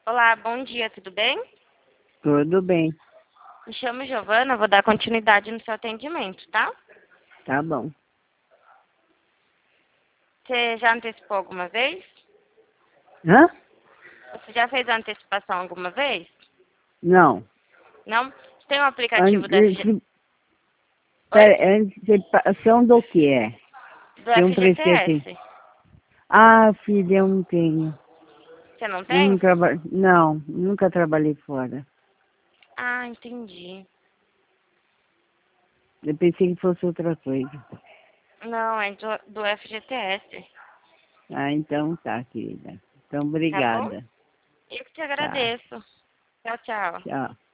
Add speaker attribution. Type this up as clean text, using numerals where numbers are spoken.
Speaker 1: Olá, bom dia, tudo bem?
Speaker 2: Tudo bem,
Speaker 1: Me chamo Giovana, vou dar continuidade no seu atendimento, tá?
Speaker 2: tá bom.
Speaker 1: Você já antecipou alguma vez?
Speaker 2: Hã?
Speaker 1: Você já fez a antecipação alguma vez?
Speaker 2: Não.
Speaker 1: Não? Você tem um aplicativo da
Speaker 2: Antes,
Speaker 1: Oi?
Speaker 2: antecipação do que é?
Speaker 1: Do
Speaker 2: Que eu não prestei atenção.
Speaker 1: FGTS.
Speaker 2: Ah, filha, eu não tenho.
Speaker 1: Você não
Speaker 2: Eu não
Speaker 1: tem?
Speaker 2: trabalho. Não, nunca trabalhei fora.
Speaker 1: Ah, entendi.
Speaker 2: Eu pensei que fosse outra coisa.
Speaker 1: Não, é do FGTS,
Speaker 2: Ah, então tá, querida. Então,
Speaker 1: tá bom?
Speaker 2: obrigada.
Speaker 1: Eu que te
Speaker 2: Tá,
Speaker 1: agradeço. Tchau, tchau.
Speaker 2: tchau.